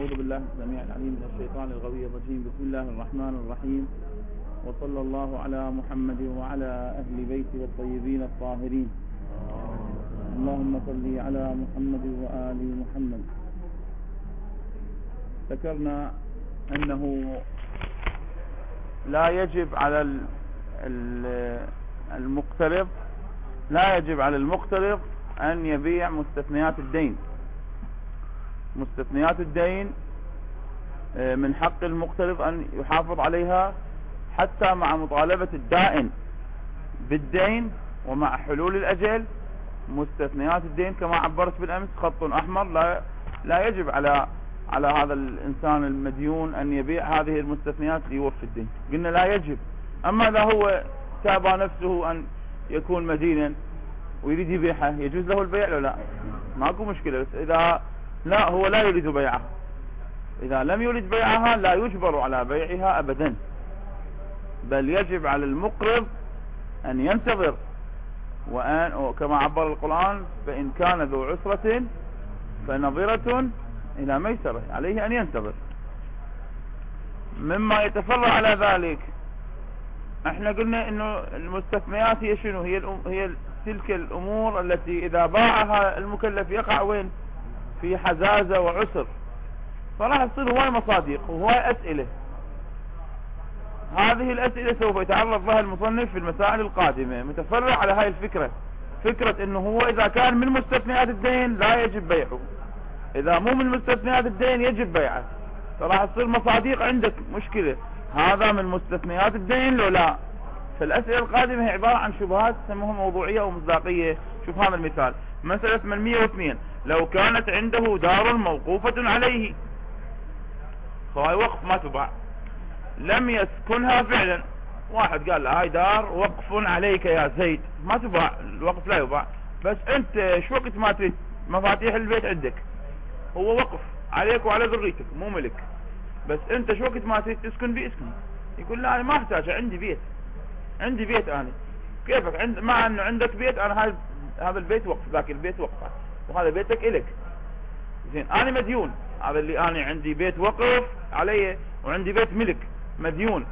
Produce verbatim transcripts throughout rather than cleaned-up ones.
أعوذ بالله السميع العليم من الشيطان الغوي الرجيم. بسم الله الرحمن الرحيم، وصلى الله على محمد وعلى أهل بيته الطيبين الطاهرين. اللهم صل على محمد وآل محمد. ذكرنا أنه لا يجب على المقترض لا يجب على المقترض أن يبيع مستثنيات الدين. مستثنيات الدين من حق المقترض أن يحافظ عليها حتى مع مطالبة الدائن بالدين ومع حلول الأجل. مستثنيات الدين كما عبرت بالأمس خط أحمر، لا لا يجب على على هذا الإنسان المديون أن يبيع هذه المستثنيات ليوفي الدين. قلنا لا يجب. أما إذا هو تابى نفسه أن يكون مدينا ويريد يبيعها يجوز له البيع ولا لا؟ ماكو مشكلة. بس إذا لا هو لا يريد بيعها، إذا لم يريد بيعها لا يجبر على بيعها أبدا، بل يجب على المقرض أن ينتظر. وأن كما عبر القرآن فإن كان ذو عسرة فنظرة إلى ميسرة، عليه أن ينتظر. مما يتفرع على ذلك احنا قلنا انه المستثنيات هي شنو؟ هي هي تلك الامور التي اذا باعها المكلف يقع وين؟ في حزازة وعسر، فراح تصير هواي مصادق وهواي اسئلة. هذه الاسئلة سوف يتعرض لها المصنف في المسائل القادمة، متفرع على هاي الفكرة، فكرة انه هو اذا كان من مستثنيات الدين لا يجب بيعه، اذا مو من مستثنيات الدين يجب بيعه. فراح تصير مصادق عندك مشكلة، هذا من مستثنيات الدين لو لا. فالاسئلة القادمة هي عبارة عن شبهات سموها موضوعية ومصداقية. شوف هذا المثال، مسألة ثمانمئة واثنين، لو كانت عنده دار موقوفة عليه، فهي وقف ما تباع، لم يسكنها فعلا. واحد قال له هاي دار وقف عليك يا زيد، ما تباع، الوقف لا يباع، بس انت شو وقت ما تريد مفاتيح البيت عندك، هو وقف عليك وعلى ذريتك مو ملك، بس انت شو وقت ما تريد تسكن بيه اسكن. يقول لا انا ما احتاج، عندي بيت، عندي بيت انا. كيفك عند مع انه عندك بيت؟ انا هذا هذا البيت وقف، ذاك البيت وقف، وهذا بيتك الك. زين انا مديون، هذا اللي انا عندي بيت وقف علي وعندي بيت ملك، مديون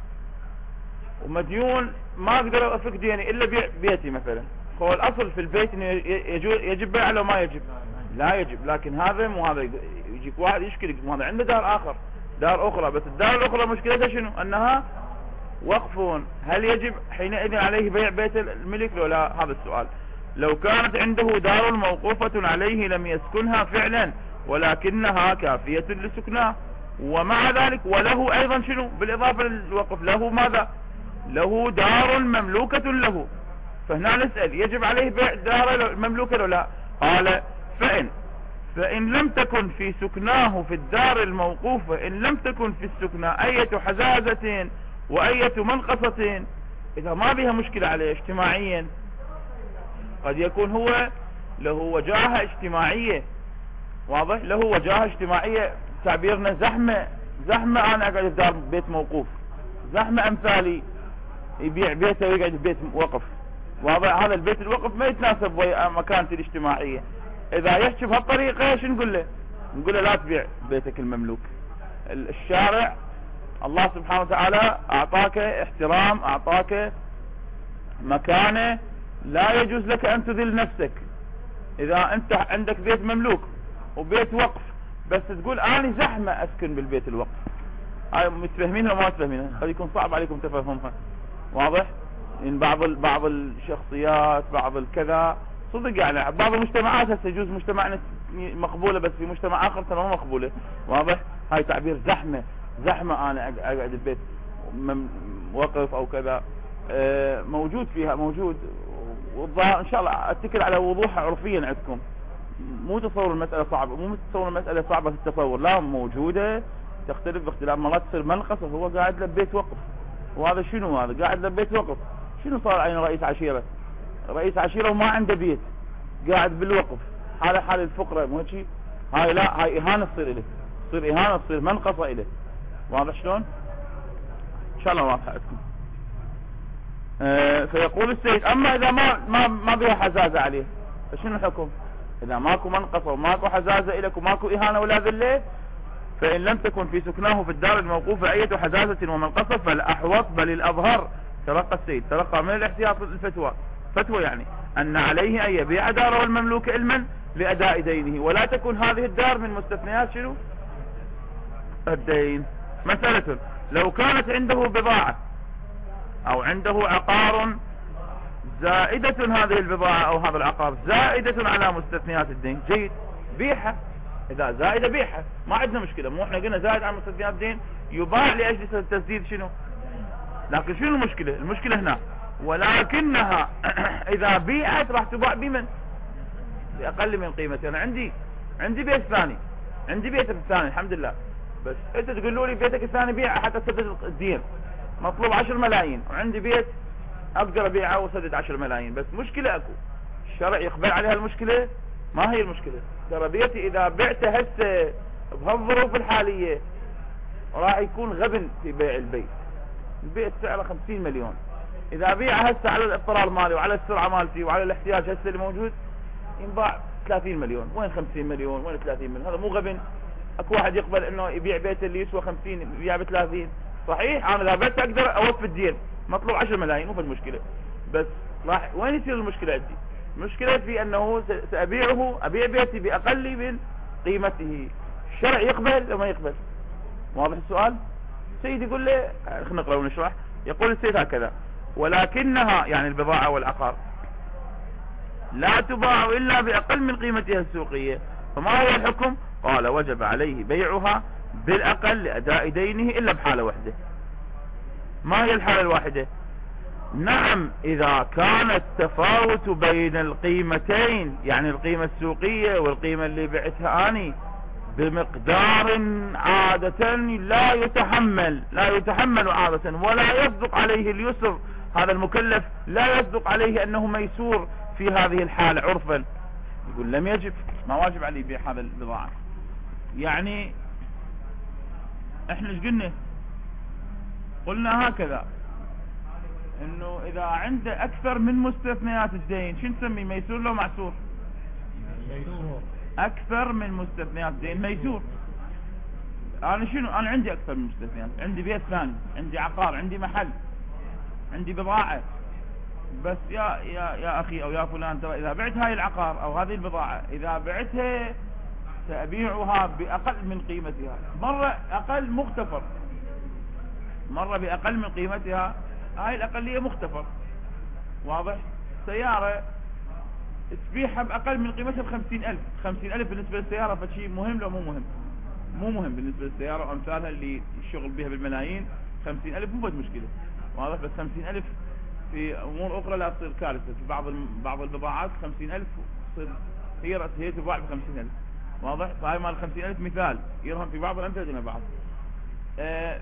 ومديون ما اقدر افك ديني الا بيع بيتي مثلا. هو الاصل في البيت انه يجب بيع لو ما يجب؟ لا يجب. لكن هذا مو هذا، يجيك واحد يشكي هذا عنده دار اخر، دار اخرى، بس الدار الاخرى مشكلتها شنو؟ انها وقف. هل يجب حينئذ عليه بيع بيت الملك لو لا؟ هذا السؤال. لو كانت عنده دار موقوفة عليه لم يسكنها فعلا ولكنها كافية لسكنها، ومع ذلك وله ايضا شنو بالاضافة للوقف؟ له ماذا؟ له دار مملوكة له. فهنا نسأل يجب عليه بيع دار مملوكة لو لا؟ قال فإن فإن لم تكن في سكناه في الدار الموقوفة، إن لم تكن في السكنى أية حزازة وأية منقصة، إذا ما بها مشكلة عليه اجتماعيا، قد يكون هو له وجاهة اجتماعية، واضح؟ له وجاهة اجتماعية، تعبيرنا زحمة زحمة. أنا أقعد في دار بيت موقوف، زحمة أمثالي يبيع بيته ويقعد في بيت وقف، واضح؟ هذا البيت الوقف ما يتناسب ويا مكانتي الاجتماعية. إذا يحكي بهالطريقة شو نقول له؟ نقول له لا تبيع بيتك المملوك. الشارع الله سبحانه وتعالى أعطاك احترام، أعطاك مكانة، لا يجوز لك أن تذل نفسك. إذا أنت عندك بيت مملوك وبيت وقف، بس تقول أنا زحمة أسكن بالبيت الوقف، هاي متفهمينها وما متفهمينها؟ قد يكون صعب عليكم تفهمها، واضح؟ إن بعض بعض الشخصيات، بعض الكذا، صدق يعني بعض المجتمعات هسه يجوز مجتمعنا مقبولة، بس في مجتمع آخر ترى ما مقبولة، واضح؟ هاي تعبير زحمة زحمة أنا أقعد البيت وقف أو كذا، موجود فيها، موجود. والظاهر إن شاء الله أتكل على وضوحها عرفيا عندكم، مو تصور المسألة صعبة، مو تصور المسألة صعبة في التصور، لا موجودة، تختلف باختلاف. مرات تصير منقص وهو قاعد له بيت وقف، وهذا شنو؟ هذا قاعد له بيت وقف، شنو صار عين رئيس عشيرة؟ رئيس عشيرة وما عنده بيت، قاعد بالوقف، حالة حال الفقرة، مو هيك؟ هاي لا، هاي إهانة تصير إليه، تصير إهانة، تصير منقصة إليه، واضح شلون؟ إن شاء الله واضحة عندكم. آه فيقول السيد أما إذا ما ما ما بها حزازة عليه فشنو الحكم؟ إذا ماكو منقصة وماكو حزازة إليك وماكو إهانة ولا ذلة، فإن لم تكن في سكناه في الدار الموقوفة أية حداثة ومنقصة فالأحوط بل الأظهر تلقى السيد تلقى من الاحتياط الفتوى فتوى يعني أن عليه أن يبيع داره المملوك علما لأداء دينه، ولا تكون هذه الدار من مستثنيات شنو الدين. مسألة لو كانت عنده بضاعة أو عنده عقار زائدة، هذه البضاعة أو هذا العقار زائدة على مستثنيات الدين، جيد بيعها، إذا زائدة بيعها ما عندنا مشكلة، مو احنا قلنا زائد على مستثنيات الدين يباع لأجل التسديد شنو. لكن شنو المشكلة؟ المشكلة هنا ولكنها إذا بيعت راح تباع بمن؟ بأقل من قيمتها. أنا عندي عندي بيت ثاني، عندي بيت الثاني الحمد لله، بس أنت تقول لي بيتك الثاني بيعه حتى تسدد الدين، مطلوب عشر ملايين، وعندي بيت أقدر أبيعه وسدد عشر ملايين، بس مشكلة أكو، الشرع يقبل عليها المشكلة؟ ما هي المشكلة؟ ترى بيتي إذا بعته هسه بهالظروف الحالية راح يكون غبن في بيع البيت، البيت سعره خمسين مليون، إذا بيعه هسه على الاضطرار مالي وعلى السرعة مالتي وعلى الاحتياج هسه اللي موجود ينباع ثلاثين مليون، وين خمسين مليون وين ثلاثين مليون؟ هذا مو غبن. اكو واحد يقبل انه يبيع بيت اللي يسوى خمسين يبيع ب ثلاثين، صحيح انا اذا بعت اقدر اوفي الدين، مطلوب عشر ملايين مو في المشكلة، بس راح وين يصير المشكلة عندي؟ المشكلة في انه سأبيعه ابيع بيتي باقل من قيمته، الشرع يقبل او ما يقبل؟ واضح السؤال؟ السيد يقول لي خلينا نقرأ ونشرح. يقول السيد هكذا: ولكنها يعني البضاعة والعقار لا تباع إلا بأقل من قيمتها السوقية، فما هو الحكم؟ قال: وجب عليه بيعها بالأقل لأداء دينه إلا بحالة واحدة. ما هي الحالة الواحدة؟ نعم، إذا كان التفاوت بين القيمتين، يعني القيمة السوقية والقيمة اللي بعتها أني، بمقدار عادة لا يتحمل لا يتحمل عادة ولا يصدق عليه اليسر، هذا المكلف لا يصدق عليه أنه ميسور في هذه الحالة عرفا، يقول لم يجب، ما واجب عليه بيع هذا البضاعة. يعني احنا ايش قلنا؟ قلنا هكذا انه اذا عنده اكثر من مستثنيات الدين شو نسميه؟ ميسور لو معسور؟ ميسور. اكثر من مستثنيات الدين ميسور. انا شنو؟ انا عندي اكثر من مستثنيات، عندي بيت ثاني، عندي عقار، عندي محل، عندي بضاعة، بس يا يا يا اخي او يا فلان، ترى اذا بعت هاي العقار او هذه البضاعة، اذا بعتها سأبيعها بأقل من قيمتها، مرة أقل مغتفر، مرة بأقل من قيمتها، هاي الأقلية مغتفر، واضح؟ سيارة تبيعها بأقل من قيمتها بخمسين ألف، خمسين ألف بالنسبة للسيارة فشي مهم لو مو مهم؟ مو مهم بالنسبة للسيارة وأمثالها اللي الشغل بها بالملايين، خمسين ألف مو بد مشكلة، واضح؟ بس خمسين ألف في أمور أخرى لا تصير كارثة، في بعض بعض البضاعات خمسين ألف تصير هي رأس هي تباع بخمسين ألف، واضح؟ فهاي مال خمسين ألف مثال يرهم في بعض الأمثلة دون بعض. اه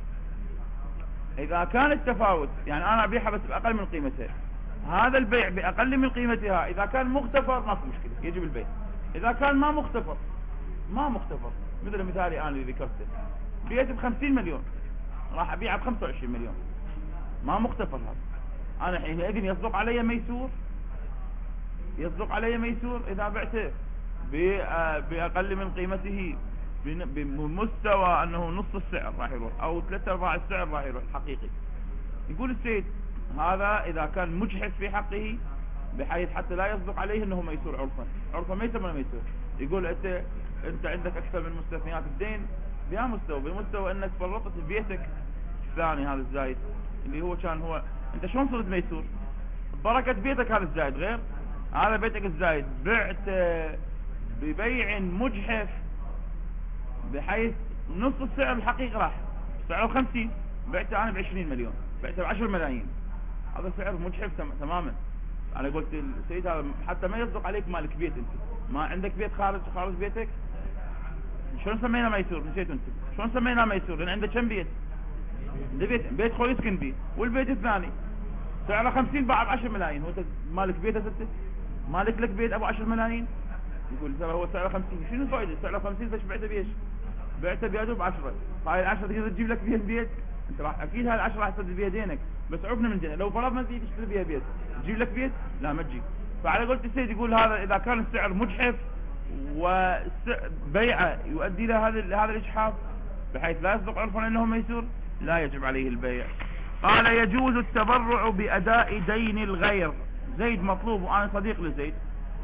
إذا كان التفاوت يعني أنا أبيعها بس بأقل من قيمتها، هذا البيع بأقل من قيمتها إذا كان مغتفر ما في مشكلة يجب البيع، إذا كان ما مغتفر ما مغتفر مثل مثالي أنا اللي ذكرته، بيت بخمسين مليون راح أبيعها بخمسة وعشرين مليون، ما مغتفر هذا، أنا حينئذ يصدق علي ميسور، يصدق علي ميسور إذا بعته بأقل من قيمته بمستوى أنه نص السعر راح يروح أو ثلاثة أرباع السعر راح يروح حقيقي. يقول السيد هذا إذا كان مجحف في حقه بحيث حتى لا يصدق عليه أنه ميسور عرفا، عرفا ميسر ولا ميسور؟ يقول أنت أنت عندك أكثر من مستثنيات الدين بها مستوى، بمستوى أنك فرطت بيتك الثاني هذا الزايد اللي هو كان هو، أنت شلون صرت ميسور؟ بركة بيتك هذا الزايد غير هذا بيتك الزايد بعت ببيع مجحف بحيث نص السعر الحقيقي راح سعره خمسين، بعته انا بعشرين مليون، بعته بعشر ملايين، هذا سعر مجحف تماما. انا قلت السيد هذا حتى ما يصدق عليك مالك بيت، انت ما عندك بيت خارج خارج بيتك، شلون سمينا ميسور؟ نسيت انت شلون سمينا ميسور؟ لان عنده كم بيت؟ عنده بيت بيت خو يسكن فيه، والبيت الثاني سعره خمسين باع بعشر ملايين، وانت مالك بيت ستة، مالك لك بيت ابو عشر ملايين، يقول ترى هو سعره خمسين، شنو الفائده؟ سعره خمسين فايش بعته بيش؟ بعته بيده بعشرة، هاي العشرة تقدر تجيب لك بيها بيت؟ انت راح اكيد هاي العشرة راح تسدد بيها دينك، بس عرفنا من دينك، لو فرضنا تجي تشتري بيها بيت تجيب لك بيت؟ لا ما تجيب. فعلى قولة السيد يقول هذا اذا كان السعر مجحف وبيعه يؤدي الى هذا هذا الاجحاف بحيث لا يصدق عرفا انه ميسور، لا يجب عليه البيع. قال يجوز التبرع بأداء دين الغير. زيد مطلوب وانا صديق لزيد،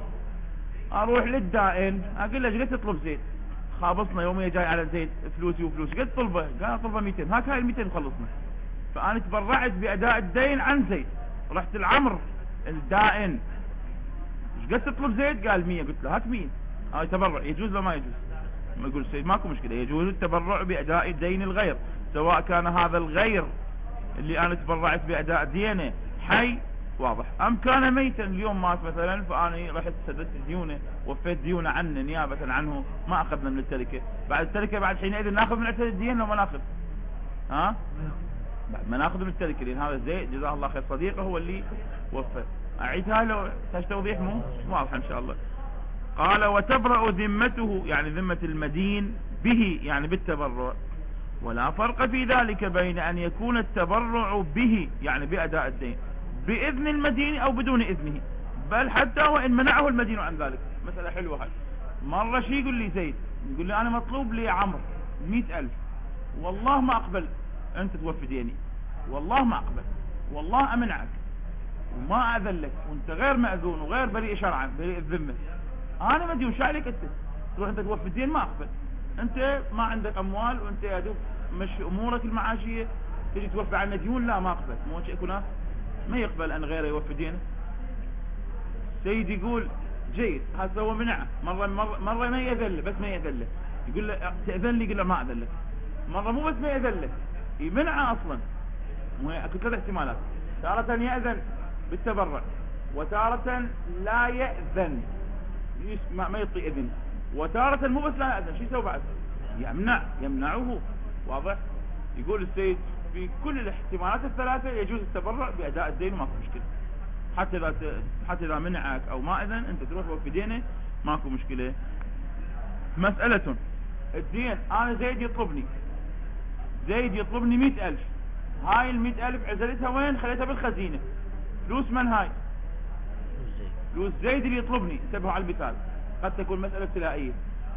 اروح للدائن اقول له ايش تطلب زيد؟ خابصنا يوميا جاي على زيد فلوسي وفلوسي، قلت طلبه، قال طلبه مئتين، هاك هاي ال مئتين خلصنا. فانا تبرعت بأداء الدين عن زيد، رحت العمر الدائن ايش قد تطلب زيد؟ قال مية، قلت له هات مية. هاي تبرع يجوز ولا ما يجوز؟ ما يقول سيد ماكو مشكلة، يجوز التبرع بأداء دين الغير، سواء كان هذا الغير اللي انا تبرعت بأداء دينه حي واضح ام كان ميتا، اليوم مات مثلا فاني رحت سددت ديونه وفيت ديونه عنه نيابة عنه، ما اخذنا من التركة. بعد التركة بعد حينئذ ناخذ من الدين لو ما ناخذ؟ ها بعد ما ناخذ من التركة، لان هذا زيد جزاه الله خير صديقه هو اللي وفى. اعيدها لو تحتاج توضيح؟ مو واضح ان شاء الله. قال وتبرأ ذمته، يعني ذمة المدين به يعني بالتبرع، ولا فرق في ذلك بين ان يكون التبرع به يعني بأداء الدين بإذن المدين او بدون اذنه، بل حتى وان منعه المدين عن ذلك. مسألة حلوة هاي. مرة شي يقول لي زيد، يقول لي انا مطلوب لي عمرو مئة الف، والله ما اقبل انت توفي ديني، والله ما اقبل، والله امنعك وما اذن لك، وانت غير مأذون وغير بريء شرعا بريء الذمة، انا مديون شو عليك انت تروح انت توفي الدين؟ ما اقبل، انت ما عندك اموال وانت يا دوب مشي امورك المعاشية، تجي توفي عنا ديون؟ لا ما اقبل. مو شيء كنا ما يقبل ان غيره يوفي دينه. سيد يقول جيد، هذا هو منعه، مرة, مرة, مرة ما يأذن بس ما يأذن له، يقول له تأذن لي، يقول له ما أذن لك. مرة مو بس ما يأذن له، يمنعه اصلا. اكو ثلاث احتمالات، تارة يأذن بالتبرع، وتارة لا يأذن ما يعطي اذن، وتارة مو بس لا يأذن، شو يسوي بعد؟ يمنع، يمنعه. واضح؟ يقول السيد في كل الاحتمالات الثلاثة يجوز التبرع بأداء الدين وماكو مشكلة، حتى اذا حتى اذا منعك او ما اذن انت تروح في دينه ماكو مشكلة. مسألة الدين، انا زيد يطلبني زيد يطلبني مئة الف، هاي المئة الف عزلتها وين؟ خليتها بالخزينة. فلوس من هاي؟ فلوس زيد اللي يطلبني. انتبهوا على المثال، قد تكون مسألة ابتلائية.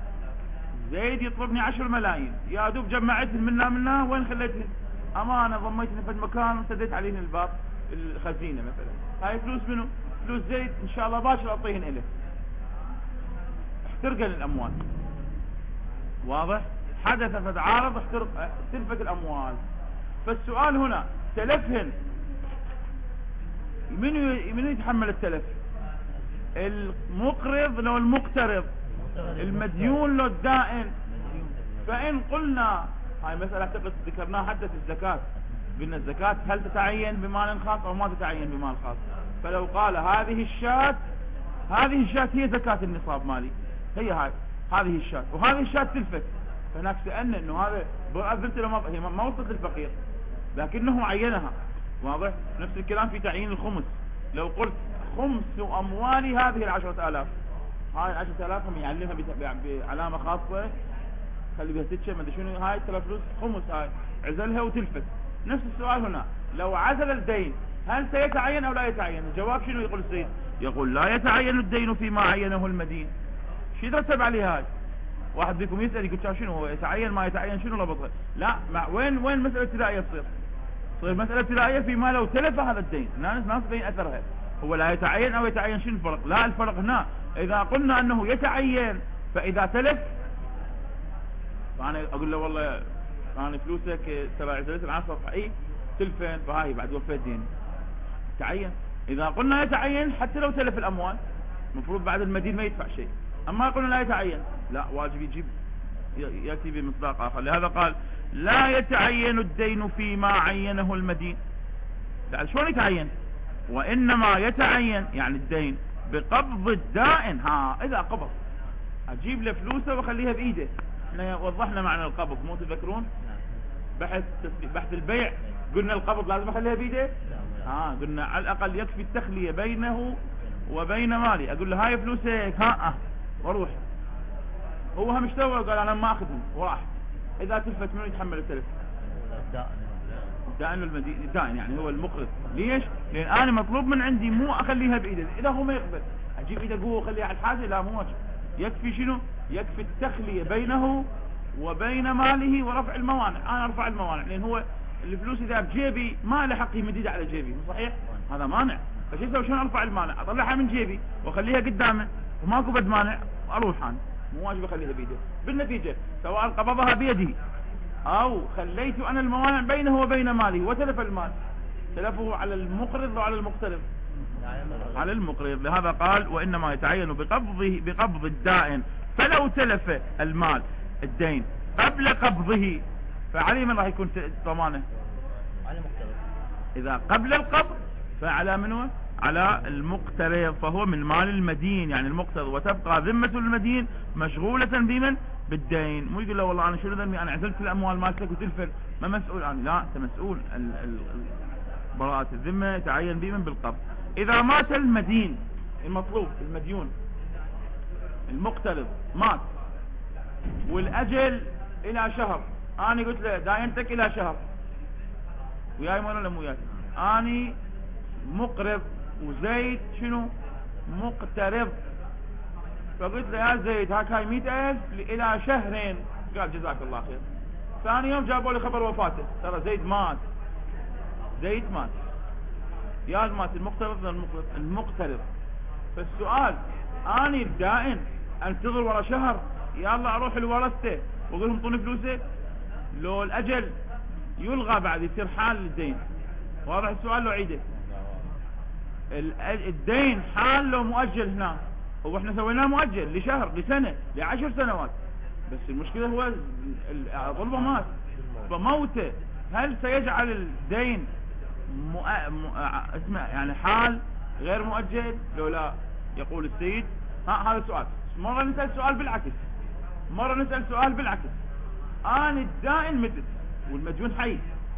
زيد يطلبني عشر ملايين، يا دوب جمعتهن منا منا، وين خليتهن؟ امانة ضميتهن في المكان وسديت عليهن الباب الخزينة مثلا. هاي فلوس منه؟ فلوس زيد، ان شاء الله باشر اعطيهن اله. احترقن الاموال. واضح؟ حدث فتعارض، احترق تلفت الاموال. فالسؤال هنا، تلفهن من من يتحمل التلف؟ المقرض لو المقترض؟ المديون لو الدائن؟ فإن قلنا هاي مسألة اعتقد ذكرناها حتى في الزكاة، قلنا الزكاة هل تتعين بمال خاص او ما تتعين بمال خاص؟ فلو قال هذه الشاة هذه الشاة هي زكاة النصاب مالي، هي هاي هذه الشاة، وهذه الشاة تلفت، فهناك سألنا انه هذا بنت له هي ما وصلت للفقير لكنه عينها. واضح؟ نفس الكلام في تعيين الخمس، لو قلت خمس اموالي هذه العشرة الاف، هاي العشرة الاف هم يعلمها بعلامة خاصة، خلي بها ستشة ما ادري شنو، هاي ترى فلوس خمس، هاي عزلها وتلفت. نفس السؤال هنا، لو عزل الدين هل سيتعين او لا يتعين؟ الجواب شنو يقول السيد؟ يقول لا يتعين الدين فيما عينه المدين. شو يترتب عليه هاي؟ واحد بيكم يسأل يقول شنو هو يتعين ما يتعين شنو لبطه؟ لا، مع وين وين مسألة ابتدائية تصير؟ تصير مسألة ابتدائية فيما لو تلف هذا الدين، ناس ناس بين اثرها، هو لا يتعين او يتعين، شنو الفرق؟ لا، الفرق هنا اذا قلنا انه يتعين فاذا تلف، فانا اقول له والله انا فلوسك تبع عزلت العصر اي تلفين، فهاي بعد وفيت دين تعين. اذا قلنا يتعين حتى لو تلف الاموال المفروض بعد المدين ما يدفع شيء، اما قلنا لا يتعين لا، واجب يجيب يأتي بمصداق آخر. لهذا قال لا يتعين الدين فيما عينه المدين. تعال شلون يتعين؟ وإنما يتعين يعني الدين بقبض الدائن. ها إذا قبض أجيب له فلوسه وخليها بإيده. احنا وضحنا معنى القبض مو تذكرون؟ بحث بحث البيع قلنا القبض لازم أخليها بإيده. ها قلنا على الأقل يكفي التخلية بينه وبين مالي، أقول له هاي فلوسك ها أه وروح. هو هم اشتوى قال انا ما اخذهم وراح. اذا تلفت منه يتحمل التلف؟ الدائن المدين، الدائن يعني هو المقرض. ليش؟ لان انا مطلوب من عندي مو اخليها بايده، اذا هو ما يقبل اجيب ايده قوه واخليها على الحاجه، لا مو واجب. يكفي شنو؟ يكفي التخلية بينه وبين ماله ورفع الموانع. انا ارفع الموانع لان هو الفلوس اذا بجيبي ما له حق يمدد على جيبي، مو صحيح؟ هذا مانع. فشو اسوي؟ شلون ارفع المانع؟ اطلعها من جيبي واخليها قدامه وماكو بد مانع واروح انا، مو واجب اخليها بيده. بالنتيجة سواء قبضها بيدي او خليت انا الموانع بينه وبين ماله وتلف المال، تلفه على المقرض وعلى المقترض؟ على المقرض. لهذا قال وانما يتعين بقبضه بقبض الدائن، فلو تلف المال الدين قبل قبضه فعلي من راح يكون ضمانه؟ على المقترض. اذا قبل القبض فعلى منه؟ على المقترض، فهو من مال المدين يعني المقترض، وتبقى ذمة المدين مشغولة بمن؟ بالدين. مو يقول له والله انا شنو ذنبي، انا عزلت الاموال مالتك وتلفل ما مسؤول عني. لا، انت مسؤول. ال ال براءة الذمة يتعين بمن؟ بالقبض. اذا مات المدين المطلوب المديون المقترض مات والاجل الى شهر، انا قلت له داينتك الى شهر، وياي مو ولا مو وياي؟ اني مقرض وزيد شنو؟ مقترض. فقلت له يا زيد هاك هاي مئة الف الى شهرين. قال جزاك الله خير. ثاني يوم جابوا لي خبر وفاته، ترى زيد مات. زيد مات. يا مات المقترض المقرض المقترض. فالسؤال اني الدائن انتظر ورا شهر يلا اروح لورثته واقول لهم طوني فلوسه؟ لو الاجل يلغى بعد يصير حال للدين. واضح السؤال لو عيده؟ الدين حال لو مؤجل هنا، هو احنا سويناه مؤجل لشهر لسنة لعشر سنوات، بس المشكلة هو ظلمه مات. فموته هل سيجعل الدين مؤ... مؤ... اسمه يعني حال غير مؤجل لو لا؟ يقول السيد ها هذا السؤال. مرة نسأل سؤال بالعكس، مرة نسأل سؤال بالعكس. انا الدائن متت والمديون حي،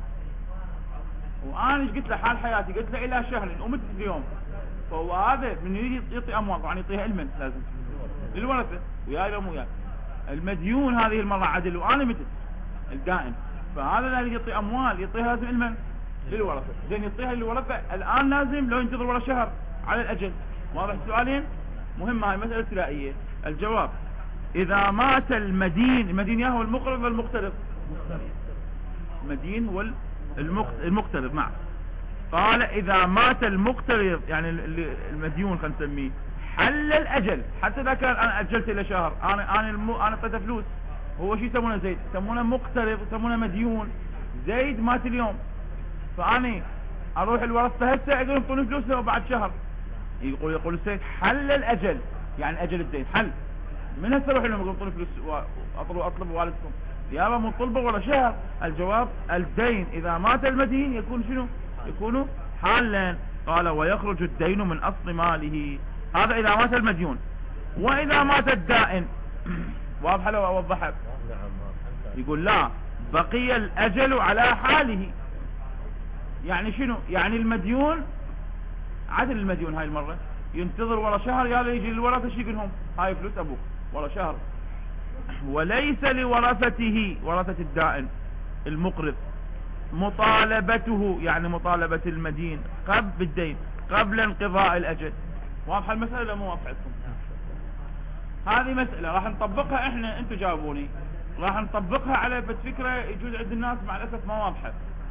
وانا ايش قلت له حال حياتي؟ قلت له الى شهر ومتت اليوم. فهو هذا من يريد يعطي اموال طبعا يعطيها المن لازم للورثه، وياي لو مو وياي. المديون هذه المره عدل وانا متت الدائن، فهذا اللي يعطي اموال يعطيها لازم المن للورثه. زين يعطيها للورثه الان لازم لو ينتظر ورا شهر على الاجل. واضح السؤالين؟ مهمه هاي مساله ابتدائيه. الجواب اذا مات المدين، المدين يا هو المقرض والمقترض؟ المدين هو المقترض. نعم. قال اذا مات المقترض يعني المديون خلينا نسميه حل الاجل، حتى اذا كان انا اجلت الى شهر، انا انا المو انا اعطيته فلوس، هو شو يسمونه؟ زيد يسمونه مقترض يسمونه مديون. زيد مات اليوم، فاني اروح الورثه هسه اقول لهم طوني فلوسه وبعد شهر. يقول يقول السيد حل الاجل يعني اجل الدين حل. من هسه اروح لهم اقول طوني فلوس واطلب اطلب والدكم يابا مو طلبه ولا شهر. الجواب الدين اذا مات المدين يكون شنو؟ يكون حالا. قال ويخرج الدين من اصل ماله، هذا اذا مات المديون. واذا مات الدائن واضح لو اوضحها؟ يقول لا، بقي الاجل على حاله. يعني شنو؟ يعني المديون عدل المديون هاي المرة ينتظر ورا شهر يا يجي الورثة شي يقول لهم هاي فلوس ابوك ورا شهر. وليس لورثته ورثة الدائن المقرض مطالبته يعني مطالبة المدين قبل بالدين قبل انقضاء الاجل. واضحة المسألة ولا مو واضحة لكم؟ هذه مسألة راح نطبقها احنا، انتم جاوبوني. راح نطبقها على بس فكرة يجوز عند الناس مع الاسف ما واضحة.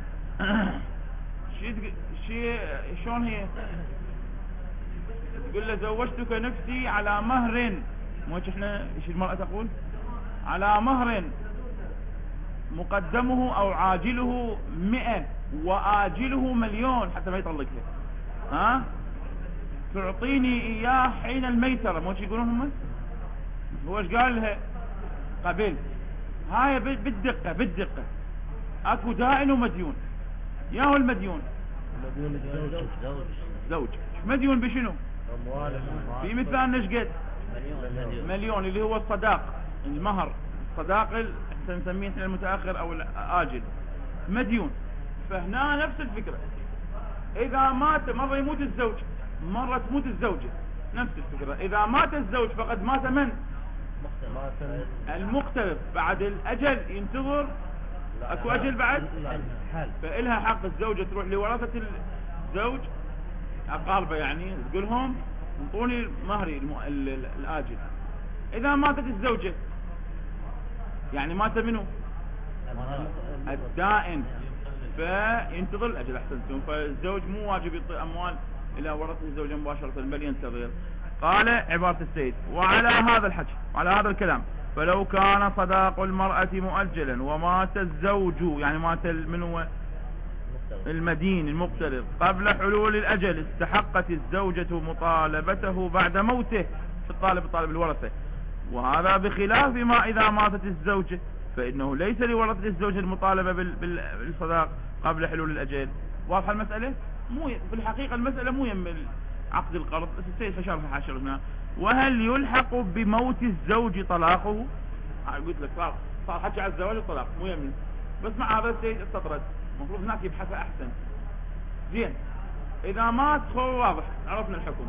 شي شي شلون هي؟ تقول له زوجتك نفسي على مهر، مو احنا ايش المرأة تقول؟ على مهر مقدمه او عاجله مئة واجله مليون حتى ما يطلقها. ها تعطيني اياه حين الميسرة، مو يقولون هم؟ هو ايش قال لها؟ قبل. هاي بالدقة بالدقة اكو دائن ومديون. يا هو المديون مديون الزوج زوج زوج مديون بشنو؟ في مثال نشقد مليون. مليون اللي هو الصداق المهر، الصداق نسميه احنا المتاخر او الاجل مديون. فهنا نفس الفكره، اذا مات مره يموت الزوج مره تموت الزوجه، نفس الفكره. اذا مات الزوج فقد مات من؟ المقترض. بعد الاجل ينتظر، اكو اجل بعد، فإلها حق الزوجه تروح لورثه الزوج اقاربه يعني تقول لهم انطوني مهري الاجل، إذا ماتت الزوجة يعني مات منه الدائن فينتظر الأجل. أحسنتم. فالزوج مو واجب يعطي أموال إلى ورثة الزوجة مباشرة بل ينتظر. قال عبارة السيد وعلى هذا الحكي وعلى هذا الكلام فلو كان صداق المرأة مؤجلا ومات الزوج يعني مات من هو المدين المقترض قبل حلول الأجل استحقت الزوجة مطالبته بعد موته. في الطالب الطالب الورثة. وهذا بخلاف ما إذا ماتت الزوجة فإنه ليس لورثة الزوجة المطالبة بالصداق قبل حلول الأجل. واضحة المسألة؟ مو في الحقيقة المسألة مو يم عقد القرض بس السيد فشرح حاشر هنا. وهل يلحق بموت الزوج طلاقه؟ قلت لك صار صار حكي على الزواج والطلاق مو يم بس مع هذا السيد استطرد. المفروض هناك يبحث أحسن. زين إذا مات هو واضح عرفنا الحكم.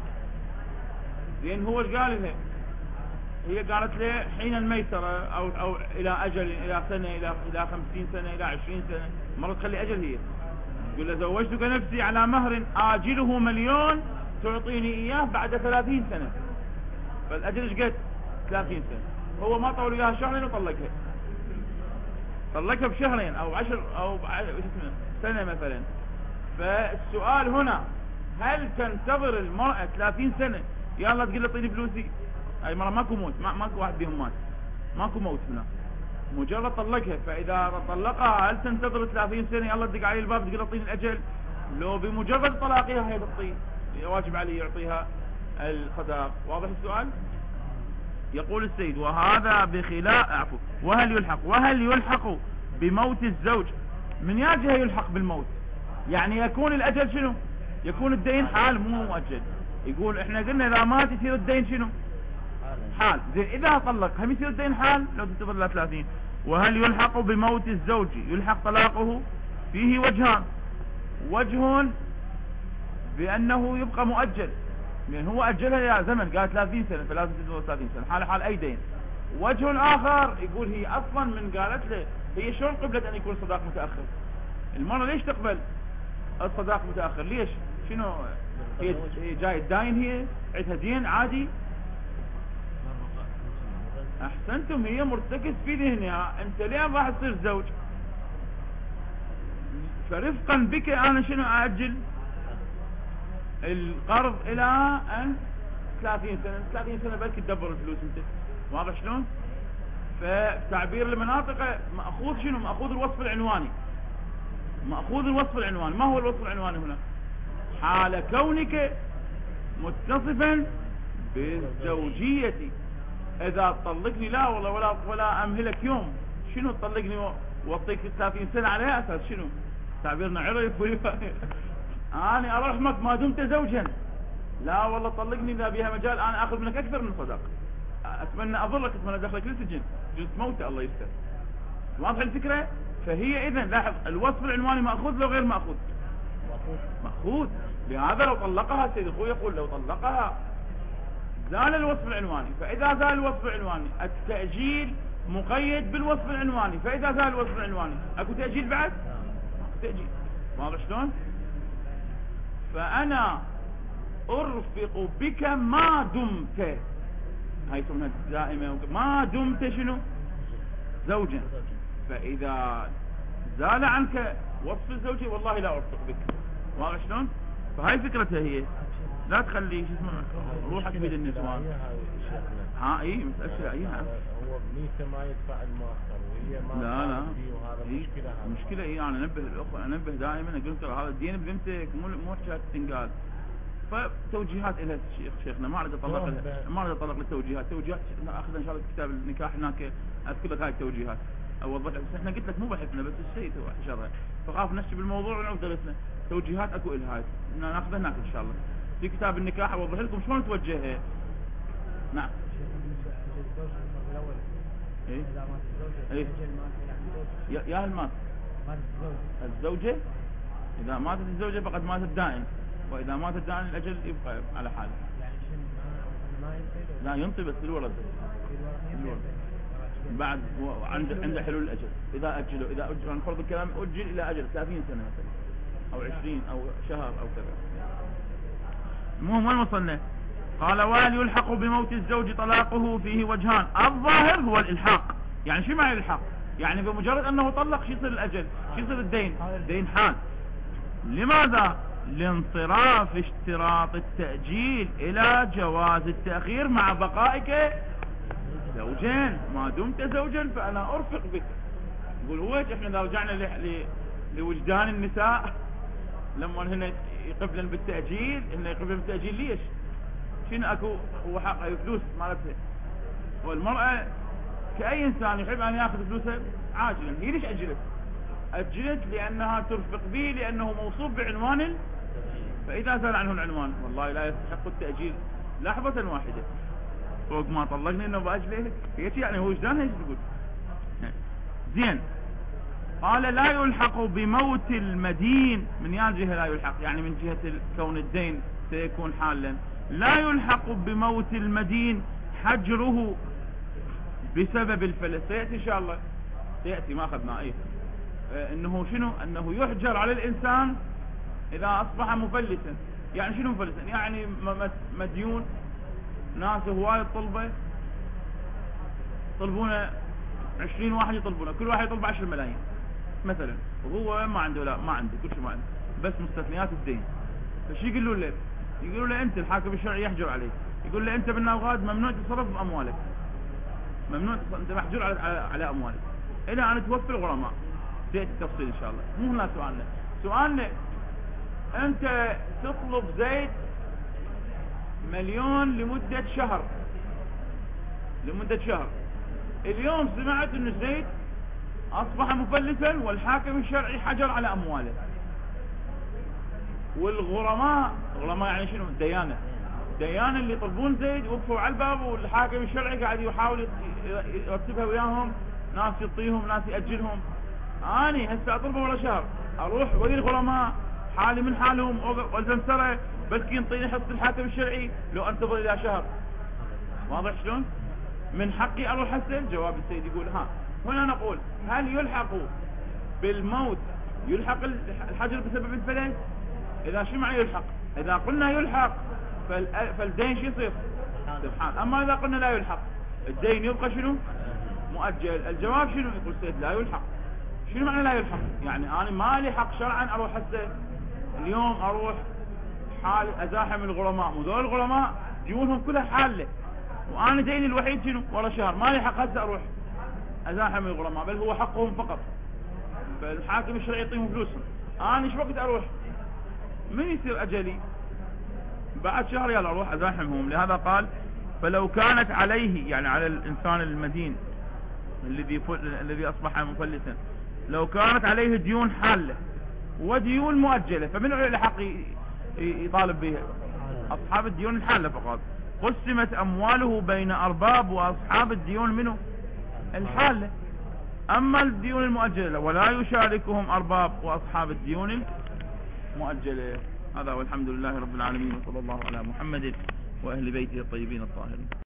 زين هو ايش قال لها؟ هي قالت له حين الميسرة أو أو إلى أجل إلى سنة إلى إلى خمسين سنة إلى عشرين سنة مرة تخلي أجل. هي يقول له زوجتك نفسي على مهر آجله مليون تعطيني إياه بعد ثلاثين سنة. فالأجل ايش قد؟ ثلاثين سنة. هو ما طول إياها شهرين وطلقها. طلقها بشهرين أو عشر أو سنة مثلا. فالسؤال هنا هل تنتظر المرأة ثلاثين سنة يلا تقول له اعطيني فلوسي؟ اي مرة ماكو موت ما ماكو واحد بهم مات ماكو موت هنا مجرد طلقها. فاذا طلقها هل تنتظر ثلاثين سنة يلا تدق علي الباب تقول اعطيني الاجل؟ لو بمجرد طلاقها هي تعطي واجب عليه يعطيها الصداق. واضح السؤال؟ يقول السيد وهذا بخلاف عفوا وهل يلحق وهل يلحق بموت الزوج؟ من ياجه يلحق بالموت يعني يكون الاجل شنو؟ يكون الدين حال مو مؤجل. يقول احنا قلنا اذا مات يصير الدين شنو؟ حال. زين اذا طلق هم يصير الدين حال لو تنتظر ل ثلاثين. وهل يلحق بموت الزوج يلحق طلاقه؟ فيه وجهان. وجه بانه يبقى مؤجل لان هو اجلها يا زمن قال ثلاثين سنة فلازم تنتظر ثلاثين سنة حال حال اي دين. وجه اخر يقول هي اصلا من قالت له هي شلون قبلت ان يكون صداق متاخر؟ المرة ليش تقبل الصداق متاخر؟ ليش؟ شنو هي جاي الداين هي عندها دين عادي؟ احسنتم. هي مرتكز في ذهنها انت ليه راح تصير زوج؟ فرفقا بك انا شنو اجل القرض الى ان ثلاثين سنة ثلاثين سنة بلكي تدبر الفلوس انت. واضح شلون؟ فتعبير المناطق مأخوذ شنو؟ مأخوذ الوصف العنواني. مأخوذ الوصف العنواني. ما هو الوصف العنواني هنا؟ حال كونك متصفا بالزوجية. اذا تطلقني لا والله ولا ولا امهلك يوم. شنو تطلقني واعطيك ثلاثين سنة على اساس شنو؟ تعبيرنا عرف. انا ارحمك ما دمت زوجا. لا والله طلقني اذا بها مجال انا اخذ منك اكثر من صداق. اتمنى اضرك اتمنى ادخلك للسجن جزء موته الله يستر. واضح الفكرة؟ فهي اذا لاحظ الوصف العنواني مأخوذ لو غير مأخوذ؟ مأخوذ. لهذا لو طلقها سيد اخوي يقول لو طلقها زال الوصف العنواني. فاذا زال الوصف العنواني التأجيل مقيد بالوصف العنواني. فاذا زال الوصف العنواني اكو تأجيل بعد؟ اكو تأجيل. واضح شلون؟ فانا ارفق بك ما دمت هاي تمنى دائما ما دمت شنو؟ زوجا. فاذا زال عنك وصف الزوجي والله لا ارفق بك. واضح شلون؟ فهاي فكرتها هي. لا تخلي شو اسمه روحك بيد النسوان. ها اي مسألة شرعية. هو بنيته ما يدفع المؤخر وهي ما لا لا وهذا إيه؟ مشكلة. هذا مشكلة اي انا انبه الاخوة انبه دائما اقول ترى هذا الدين بذمتك مو مو حكاية تنقال. فتوجيهات الها الشيخ شيخنا ما اريد اطلق ما اريد اطلق للتوجيهات. توجيهات اخذ ان شاء الله كتاب النكاح هناك اذكر لك هاي التوجيهات اوضح لك. بس احنا قلت لك مو بحثنا بس السيد هو حشرها فخاف نشي بالموضوع ونعود درسنا. توجيهات اكو الها هاي ناخذها هناك ان شاء الله في كتاب النكاح اوضح لكم شلون توجهها. نعم. ايه ايه يا يا هل مات الزوجة؟ اذا ماتت الزوجة فقد مات الدائن. واذا مات الدائن الاجل يبقى على حاله. لا ينطي بس الولد بعد عند عند حلول الاجل. اذا اجلوا اذا اجل نفرض الكلام اجل الى اجل ثلاثين سنة مثلا او عشرين او شهر او كذا. المهم وين وصلنا؟ قال وهل يلحق بموت الزوج طلاقه فيه وجهان. الظاهر هو الإلحاق. يعني شو معنى الإلحاق؟ يعني بمجرد أنه طلق شو يصير الأجل، شو يصير الدين، دين حال. لماذا؟ لانصراف اشتراط التأجيل إلى جواز التأخير مع بقائك زوجين. ما دمت زوجا فأنا أرفق بك. يقول هو احنا اذا رجعنا ل... ل... لوجدان النساء لما هن يقبلن بالتأجيل، هن يقبلن بالتأجيل ليش؟ شنو اكو هو حق فلوس مالتها، والمرأة كأي انسان يحب ان ياخذ فلوسه عاجلا. هي ليش اجلت؟ اجلت لانها ترفق به، لانه موصوف بعنوان ال... فاذا زال عنه العنوان والله لا يستحق التأجيل لحظة واحدة. فوق ما طلقني انه باجله هيك، يعني هو وجدانها ايش يقول؟ زين. قال لا يلحق بموت المدين. من يا جهة لا يلحق؟ يعني من جهة كون الدين سيكون حالا. لا يلحق بموت المدين حجره بسبب الفلس. سيأتي ان شاء الله، سيأتي ما اخذنا ايه انه شنو، انه يحجر على الانسان اذا اصبح مفلسا. يعني شنو مفلسا؟ يعني مديون، ناس هواي طلبه طلبونه عشرين واحد يطلبونه، كل واحد يطلب عشر ملايين مثلا، وهو ما عنده، لا ما عنده كل شيء ما عنده، بس مستثنيات الدين. فشي يقولوا له؟ يقولوا له انت الحاكم الشرعي يحجر عليك، يقول له انت بالنوغاد ممنوع تصرف باموالك، ممنوع تصرف، انت محجور على على اموالك الى ان توفي الغرماء. سيأتي التفصيل ان شاء الله. مو هنا سؤالنا. سؤالنا انت تطلب زيد مليون لمدة شهر، لمدة شهر. اليوم سمعت ان زيد اصبح مفلسا والحاكم الشرعي حجر على امواله، والغرماء، غرماء يعني شنو؟ الديانة، الديانة اللي يطلبون زيد وقفوا على الباب، والحاكم الشرعي قاعد يحاول يرتبها وياهم، ناس يعطيهم ناس يأجلهم. اني هسه اطلبه ولا شهر، اروح ولي الغرماء حالي من حالهم والزم سره، بس ينطيني حصة الحاكم الشرعي لو انتظر الى شهر. واضح شلون؟ من حقي اروح هسه؟ جواب السيد يقول ها. هنا نقول هل يلحق بالموت، يلحق الحجر بسبب الفلس؟ اذا شو معنى يلحق؟ اذا قلنا يلحق فالدين شو يصير؟ سبحان. اما اذا قلنا لا يلحق الدين يبقى شنو؟ مؤجل. الجواب شنو؟ يقول السيد لا يلحق. شنو معنى لا يلحق؟ يعني انا ما لي حق شرعا اروح هسه اليوم اروح حال ازاحم الغرماء، وذول الغرماء ديونهم كلها حاله، وانا ديني الوحيد شنو؟ ورا شهر. ما لي حق هسه اروح ازاحم الغرماء، بل هو حقهم فقط، فالحاكم الشرعي يعطيهم فلوسهم. انا ايش وقت اروح؟ من يصير اجلي؟ بعد شهر يلا اروح ازاحمهم. لهذا قال فلو كانت عليه، يعني على الانسان المدين الذي الذي اصبح مفلسا، لو كانت عليه ديون حاله وديون مؤجله، فمن الحق يطالب بها؟ اصحاب الديون الحاله فقط. قسمت امواله بين ارباب واصحاب الديون منه الحاله. اما الديون المؤجله ولا يشاركهم ارباب واصحاب الديون المؤجله. هذا والحمد لله رب العالمين، وصلى الله على محمد واهل بيته الطيبين الطاهرين.